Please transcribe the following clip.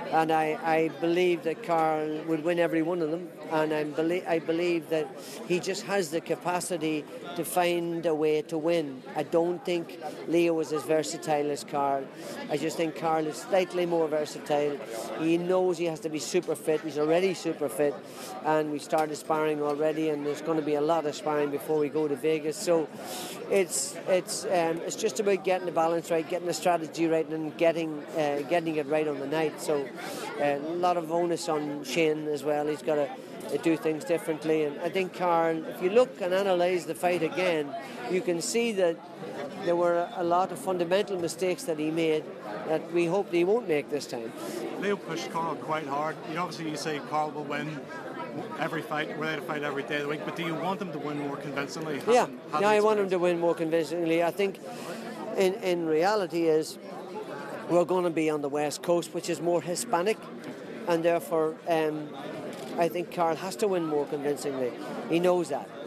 and I believe that Carl would win every one of them, and I believe that he just has the capacity to find a way to win. I don't think Leo is as versatile as Carl. I just think Carl is slightly more versatile. He knows he has to be super fit. He's already super fit, and we started sparring already, and there's going to be a lot of sparring before we go to Vegas. So it's just about getting the balance right, getting the strategy right, and getting it right on the night. So a lot of onus on Shane as well. He's got to do things differently, and I think Carl, if you look and analyse the fight again, you can see that there were a lot of fundamental mistakes that he made that we hope he won't make this time. Leo pushed Carl quite hard. You say Carl will win every fight, ready to fight every day of the week, but do you want him to win more convincingly? I want him to win more convincingly. I think in reality is we're going to be on the West Coast, which is more Hispanic, and therefore I think Carl has to win more convincingly. He knows that.